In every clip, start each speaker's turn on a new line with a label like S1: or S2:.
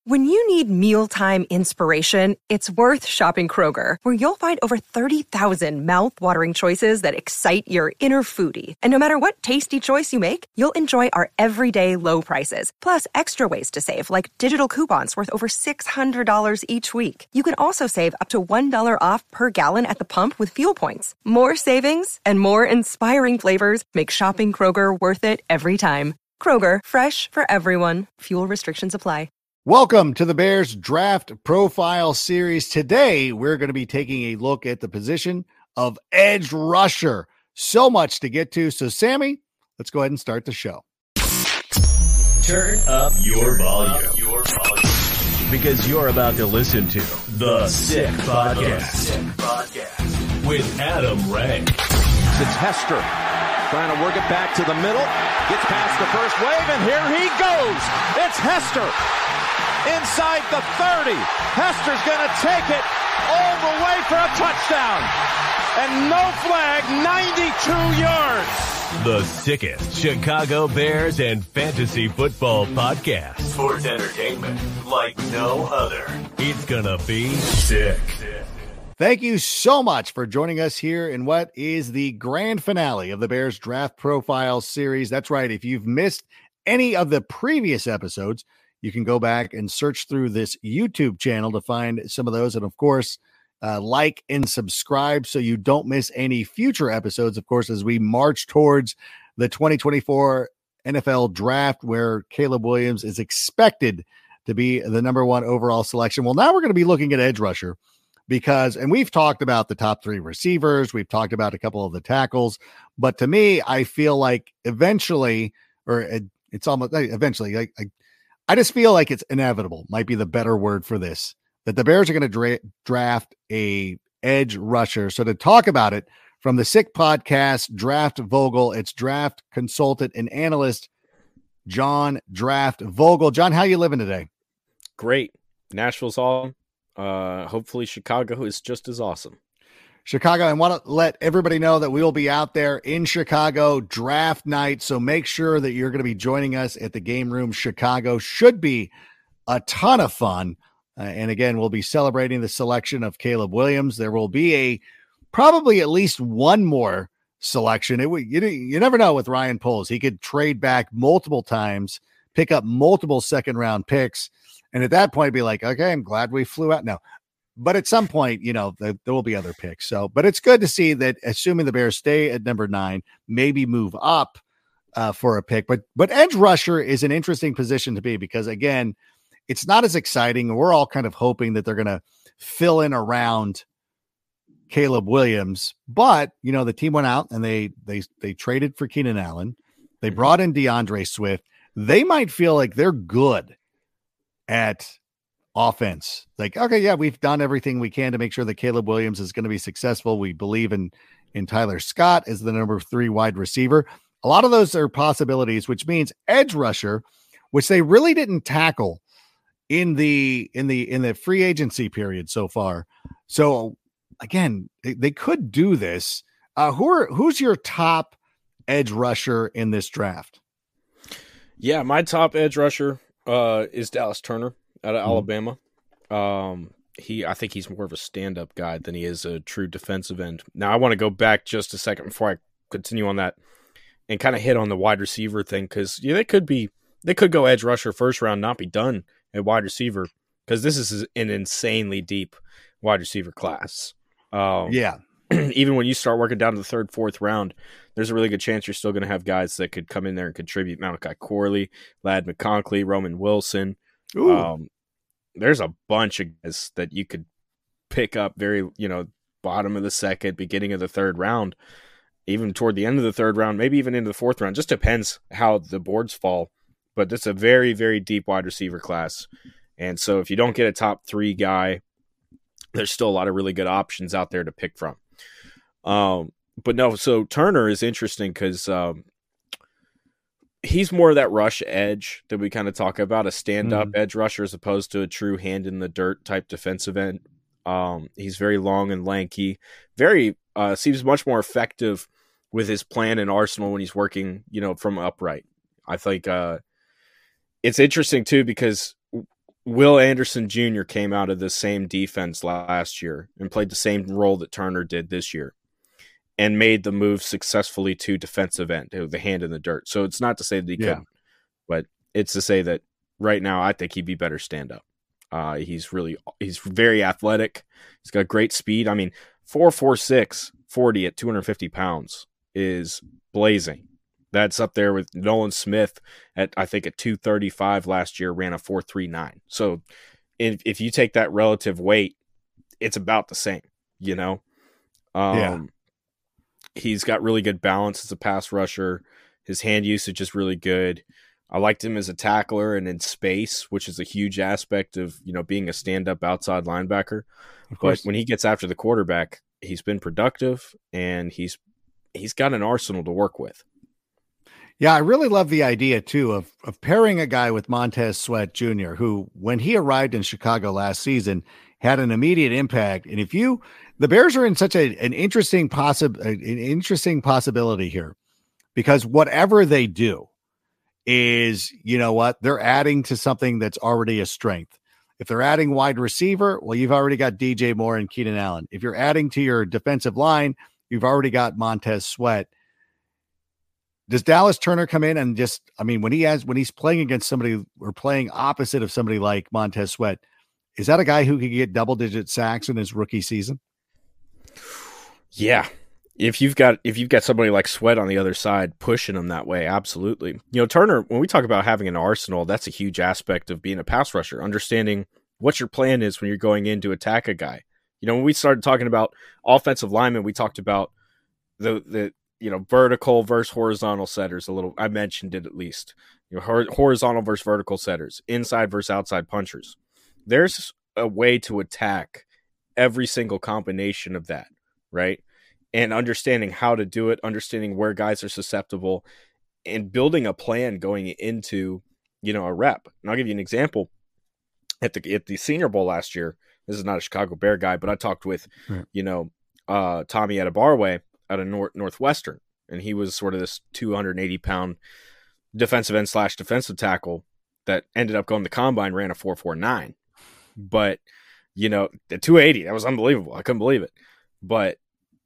S1: When you need mealtime inspiration, it's worth shopping Kroger, where you'll find over 30,000 mouth-watering choices that excite your inner foodie. And no matter what tasty choice you make, you'll enjoy our everyday low prices, plus extra ways to save, like digital coupons worth over $600 each week. You can also save up to $1 off per gallon at the pump with fuel points. More savings and more inspiring flavors make shopping Kroger worth it every time. Kroger, fresh for everyone. Fuel restrictions apply.
S2: Welcome to the Bears Draft Profile Series. Today, we're going to be taking a look at the position of edge rusher. So much to get to. So, Sammy, let's go ahead and start the show.
S3: Turn up your volume. Because you're about to listen to The Sick Podcast with Adam Ray.
S4: It's Hester trying to work it back to the middle. Gets past the first wave, and here he goes. It's Hester. Inside the 30. Hester's going to take it all the way for a touchdown. And no flag, 92 yards.
S3: The sickest Chicago Bears and fantasy football podcast. Sports entertainment like no other. It's going to be sick.
S2: Thank you so much for joining us here in what is the grand finale of the Bears Draft Profile Series. That's right. If you've missed any of the previous episodes, you can go back and search through this YouTube channel to find some of those. And of course, like and subscribe so you don't miss any future episodes, of course, as we march towards the 2024 NFL Draft, where Caleb Williams is expected to be the number one overall selection. Well, now we're going to be looking at edge rusher because, and we've talked about the top three receivers. We've talked about a couple of the tackles, but to me, I feel like eventually, or it's almost eventually, I just feel like it's inevitable, might be the better word for this, that the Bears are going to draft a edge rusher. So to talk about it from the Sick Podcast, Draft Vogel, it's draft consultant and analyst, John Draft Vogel. John, how you living today?
S5: Great. Nashville's awesome. Hopefully Chicago is just as awesome.
S2: Chicago, I want to let everybody know that we will be out there in Chicago draft night. So make sure that you're going to be joining us at the Game Room Chicago. Should be a ton of fun. And again, we'll be celebrating the selection of Caleb Williams. There will be probably at least one more selection. You never know with Ryan Poles. He could trade back multiple times, pick up multiple second round picks. And at that point, be like, okay, I'm glad we flew out. No. But at some point, there will be other picks. So, but it's good to see that, assuming the Bears stay at number 9, maybe move up for a pick. But edge rusher is an interesting position to be because, again, it's not as exciting. We're all kind of hoping that they're going to fill in around Caleb Williams. But, the team went out and they traded for Keenan Allen. They brought in DeAndre Swift. They might feel like they're good at offense. Like, okay, yeah, we've done everything we can to make sure that Caleb Williams is going to be successful. We believe in Tyler Scott as the number 3 wide receiver. A lot of those are possibilities, which means edge rusher, which they really didn't tackle in the free agency period so far. So again, they could do this. Who's your top edge rusher in this draft?
S5: Yeah, my top edge rusher is Dallas Turner out of Alabama. I think he's more of a stand-up guy than he is a true defensive end. Now, I want to go back just a second before I continue on that and kind of hit on the wide receiver thing because they could go edge rusher first round, not be done at wide receiver because this is an insanely deep wide receiver class.
S2: Yeah.
S5: Even when you start working down to the 3rd, 4th round, there's a really good chance you're still going to have guys that could come in there and contribute. Malachi Corley, Ladd McConkey, Roman Wilson. There's a bunch of guys that you could pick up very, bottom of the 2nd, beginning of the 3rd round, even toward the end of the 3rd round, maybe even into the 4th round. Just depends how the boards fall. But it's a very, very deep wide receiver class. And so if you don't get a top 3 guy, there's still a lot of really good options out there to pick from. But no, so Turner is interesting because he's more of that rush edge that we kind of talk about, a stand-up edge rusher as opposed to a true hand-in-the-dirt type defensive end. He's very long and lanky, seems much more effective with his plan and arsenal when he's working, from upright. I think it's interesting, too, because Will Anderson Jr. came out of the same defense last year and played the same role that Turner did this year and made the move successfully to defensive end, the hand in the dirt. So it's not to say that he couldn't, but it's to say that right now I think he'd be better stand up. He's very athletic. He's got great speed. I mean, 4.46 40 at 250 pounds is blazing. That's up there with Nolan Smith at 235 last year, ran a 4.39. So if you take that relative weight, it's about the same, you know? He's got really good balance as a pass rusher. His hand usage is really good. I liked him as a tackler and in space, which is a huge aspect of, you know, being a stand-up outside linebacker. But when he gets after the quarterback, he's been productive and he's got an arsenal to work with.
S2: Yeah, I really love the idea, too, of pairing a guy with Montez Sweat Jr., who, when he arrived in Chicago last season, had an immediate impact. And the Bears are in such an interesting possibility here, because whatever they do is, you know what, they're adding to something that's already a strength. If they're adding wide receiver, well, you've already got DJ Moore and Keenan Allen. If you're adding to your defensive line, you've already got Montez Sweat. Does Dallas Turner come in and just, I mean, when he's playing against somebody or playing opposite of somebody like Montez Sweat, is that a guy who could get double-digit sacks in his rookie season?
S5: Yeah. If you've got somebody like Sweat on the other side pushing him that way, absolutely. You know, Turner, when we talk about having an arsenal, that's a huge aspect of being a pass rusher, understanding what your plan is when you're going in to attack a guy. You know, when we started talking about offensive linemen, we talked about the you know, vertical versus horizontal setters a little. I mentioned it at least. You know, horizontal versus vertical setters, inside versus outside punchers. There's a way to attack every single combination of that, right? And understanding how to do it, understanding where guys are susceptible, and building a plan going into, you know, a rep. And I'll give you an example. At the Senior Bowl last year, this is not a Chicago Bear guy, but I talked with, you know, Tommy Atabarwe out of Northwestern, and he was sort of this 280-pound defensive end / defensive tackle that ended up going to the combine, ran a 4.49. But, you know, the 280, that was unbelievable. I couldn't believe it. But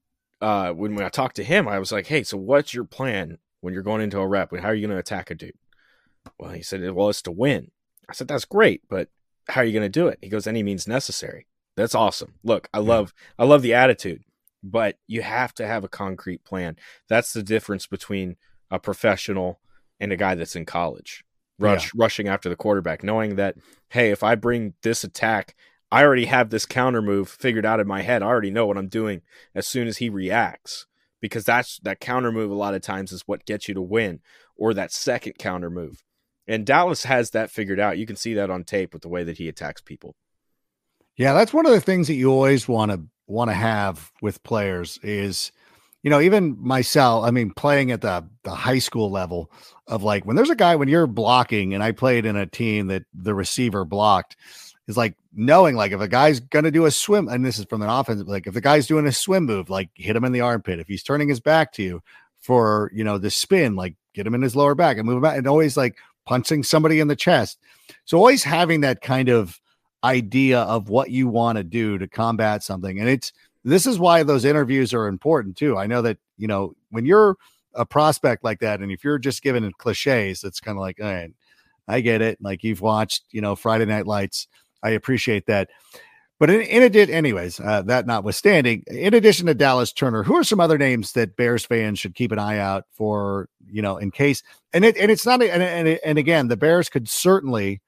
S5: when I talked to him, I was like, hey, so what's your plan when you're going into a rep? How are you going to attack a dude? Well, he said, well, it's to win. I said, that's great, but how are you going to do it? He goes, any means necessary. That's awesome. Look, I love the attitude, but you have to have a concrete plan. That's the difference between a professional and a guy that's in college, rushing after the quarterback, knowing that, hey, if I bring this attack, I already have this counter move figured out in my head. I already know what I'm doing as soon as he reacts, because that counter move a lot of times is what gets you to win, or that second counter move. And Dallas has that figured out. You can see that on tape with the way that he attacks people.
S2: Yeah, that's one of the things that you always want to have with players is, you know, even myself, I mean, playing at the high school level of, like, when there's a guy, when you're blocking, and I played in a team that the receiver blocked, is like knowing, like, if a guy's going to do a swim, and this is from an offensive, like, if the guy's doing a swim move, like, hit him in the armpit. If he's turning his back to you for, you know, the spin, like, get him in his lower back and move him back, and always like punching somebody in the chest. So always having that kind of idea of what you want to do to combat something. And this is why those interviews are important too. I know that, you know, when you're a prospect like that, and if you're just given cliches, it's kind of like, all right, I get it. Like, you've watched, you know, Friday Night Lights. I appreciate that. But in addition, anyways, that notwithstanding, in addition to Dallas Turner, who are some other names that Bears fans should keep an eye out for, you know, in case, and it's not, and again, the Bears could certainly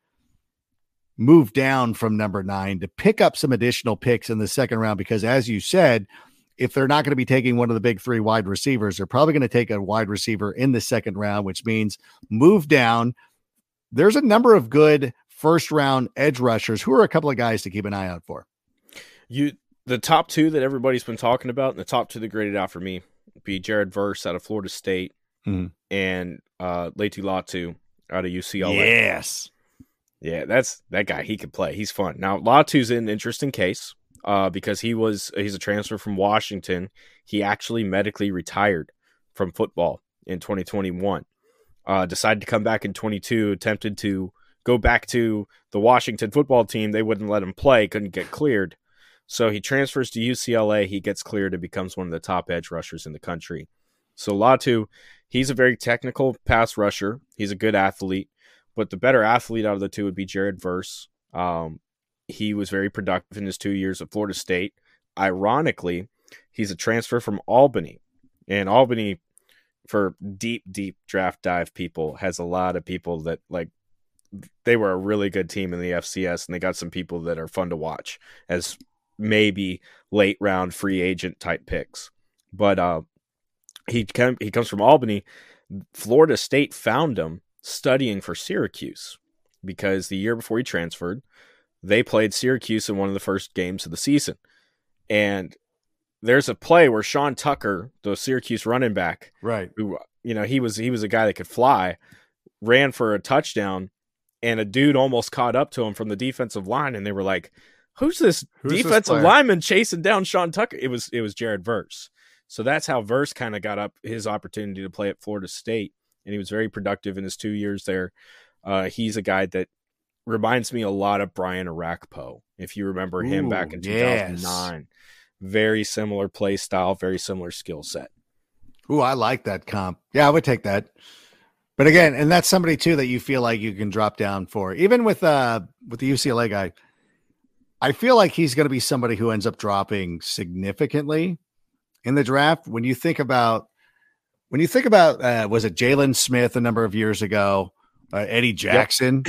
S2: move down from number 9 to pick up some additional picks in the second round, because, as you said, if they're not going to be taking one of the big 3 wide receivers, they're probably going to take a wide receiver in the second round, which means move down. There's a number of good first round edge rushers who are a couple of guys to keep an eye out for.
S5: The top 2 that everybody's been talking about, and the top 2 that graded out for me, would be Jared Verse out of Florida State and Laiatu Latu out of UCLA.
S2: Yes.
S5: Yeah, that's that guy. He can play. He's fun. Now, Latu's an interesting case because he's a transfer from Washington. He actually medically retired from football in 2021. Decided to come back in 22, attempted to go back to the Washington football team. They wouldn't let him play, couldn't get cleared. So he transfers to UCLA. He gets cleared and becomes one of the top edge rushers in the country. So Latu, he's a very technical pass rusher. He's a good athlete, but the better athlete out of the two would be Jared Verse. He was very productive in his 2 years at Florida State. Ironically, he's a transfer from Albany. And Albany, for deep draft dive people, has a lot of people that, like, they were a really good team in the FCS, and they got some people that are fun to watch as maybe late round free agent type picks. But he comes from Albany. Florida State found him studying for Syracuse because the year before he transferred, they played Syracuse in one of the first games of the season. And there's a play where Sean Tucker, the Syracuse running back,
S2: right,
S5: who, you know, he was a guy that could fly, ran for a touchdown, and a dude almost caught up to him from the defensive line, and they were like, who's this defensive lineman chasing down Sean Tucker? It was Jared Verse. So that's how Verse kind of got up his opportunity to play at Florida State, and he was very productive in his 2 years there. He's a guy that reminds me a lot of Brian Arakpo, if you remember him back in 2009. Yes. Very similar play style, very similar skill set.
S2: Ooh, I like that comp. Yeah, I would take that. But again, and that's somebody too that you feel like you can drop down for. Even with the UCLA guy, I feel like he's going to be somebody who ends up dropping significantly in the draft. When you think about, was it Jalen Smith a number of years ago, Eddie Jackson,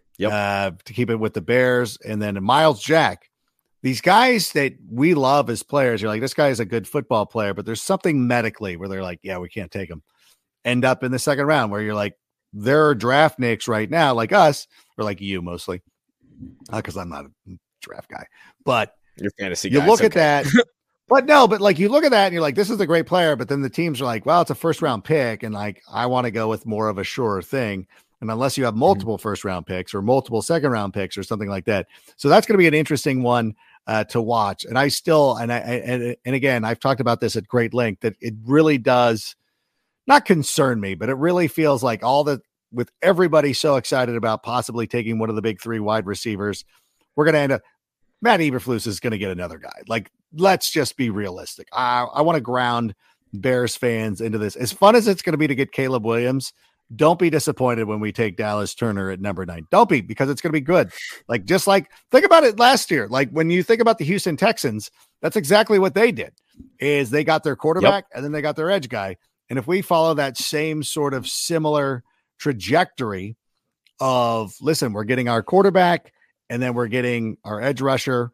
S2: to keep it with the Bears, and then Miles Jack. These guys that we love as players, you're like, this guy is a good football player, but there's something medically where they're like, yeah, we can't take him. End up in the second round where you're like, there are draft nicks right now, like us, or like you mostly, because I'm not a draft guy, but
S5: your fantasy
S2: you look at that. But like you look at that and you're like, this is a great player, but then the teams are like, well, it's a first round pick, and like I want to go with more of a surer thing. And unless you have multiple first round picks or multiple second round picks or something like that. So that's going to be an interesting one to watch. And I still, and again, I've talked about this at great length, that it really does not concern me, but it really feels like with everybody so excited about possibly taking one of the big three wide receivers, we're going to end up, Matt Eberflus is going to get another guy. Like, let's just be realistic. I want to ground Bears fans into this. As fun as it's going to be to get Caleb Williams, don't be disappointed when we take Dallas Turner at number 9. Don't be, because it's going to be good. Like, just like, think about it last year. Like, when you think about the Houston Texans, that's exactly what they did, is they got their quarterback and then they got their edge guy. And if we follow that same sort of similar trajectory of, listen, we're getting our quarterback and then we're getting our edge rusher,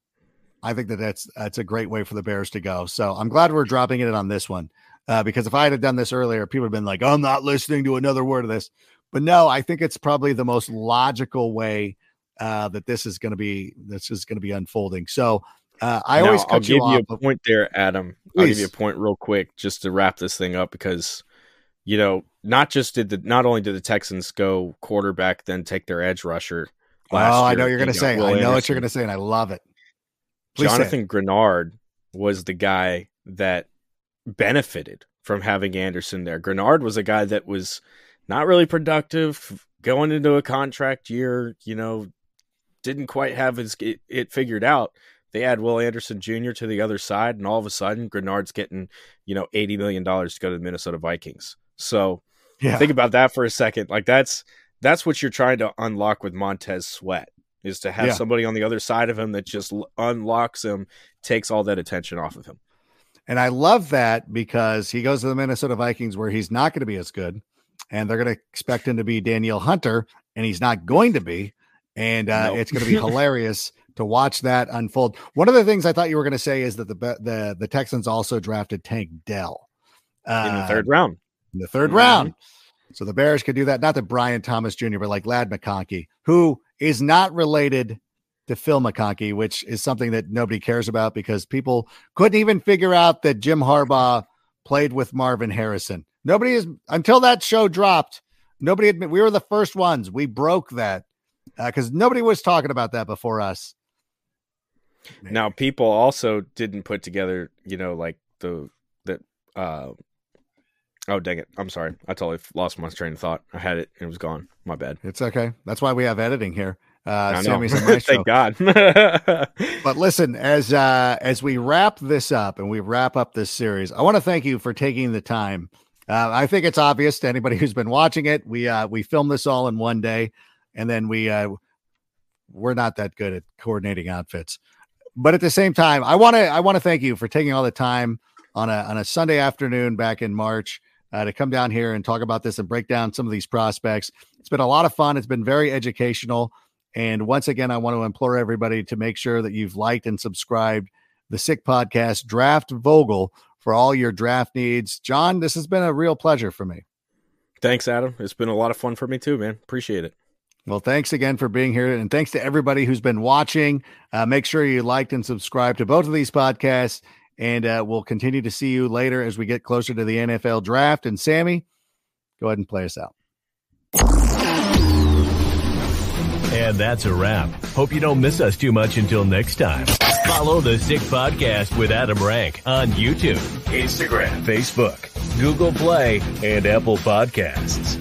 S2: I think that's a great way for the Bears to go. So I'm glad we're dropping it on this one. Because if I had done this earlier, people would have been like, I'm not listening to another word of this. But no, I think it's probably the most logical way that this is going to be unfolding. So I'll
S5: give you a point there, Adam. Please. I'll give you a point real quick just to wrap this thing up, because, you know, not only did the Texans go quarterback, then take their edge rusher last year.
S2: I know you're going to say. I know what you're going to say, and I love it. Please
S5: Jonathan Grenard was the guy that benefited from having Anderson there. Grenard was a guy that was not really productive going into a contract year, you know, didn't quite have it figured out. They add Will Anderson Jr. to the other side, and all of a sudden Grenard's getting, you know, $80 million to go to the Minnesota Vikings. So think about that for a second. Like, that's what you're trying to unlock with Montez Sweat, is to have somebody on the other side of him that just unlocks him, takes all that attention off of him.
S2: And I love that, because he goes to the Minnesota Vikings where he's not going to be as good, and they're going to expect him to be Danielle Hunter, and he's not going to be. And it's going to be hilarious to watch that unfold. One of the things I thought you were going to say is that the Texans also drafted Tank Dell
S5: in the third round.
S2: Round. So the Bears could do that. Not that Brian Thomas Jr., but like Ladd McConkey, who is not related to Phil McConkey, which is something that nobody cares about, because people couldn't even figure out that Jim Harbaugh played with Marvin Harrison. Nobody is, until that show dropped, we were the first ones. We broke that because nobody was talking about that before us.
S5: Now, people also didn't put together, you know, like Oh, dang it. I'm sorry. I totally lost my train of thought. I had it and it was gone. My bad.
S2: It's okay. That's why we have editing here.
S5: Sammy's a maestro. Thank God.
S2: But listen, as we wrap this up and we wrap up this series, I want to thank you for taking the time. I think it's obvious to anybody who's been watching it. We filmed this all in one day, and then we're not that good at coordinating outfits. But at the same time, I want to thank you for taking all the time on a Sunday afternoon back in March to come down here and talk about this and break down some of these prospects. It's been a lot of fun. It's been very educational. And once again, I want to implore everybody to make sure that you've liked and subscribed the Sick Podcast Draft Vogel for all your draft needs. John, this has been a real pleasure for me.
S5: Thanks, Adam. It's been a lot of fun for me too, man. Appreciate it.
S2: Well, thanks again for being here. And thanks to everybody who's been watching. Make sure you liked and subscribed to both of these podcasts. And we'll continue to see you later as we get closer to the NFL draft. And Sammy, go ahead and play us out.
S3: And that's a wrap. Hope you don't miss us too much until next time. Follow the Sick Podcast with Adam Rank on YouTube, Instagram, Facebook, Google Play, and Apple Podcasts.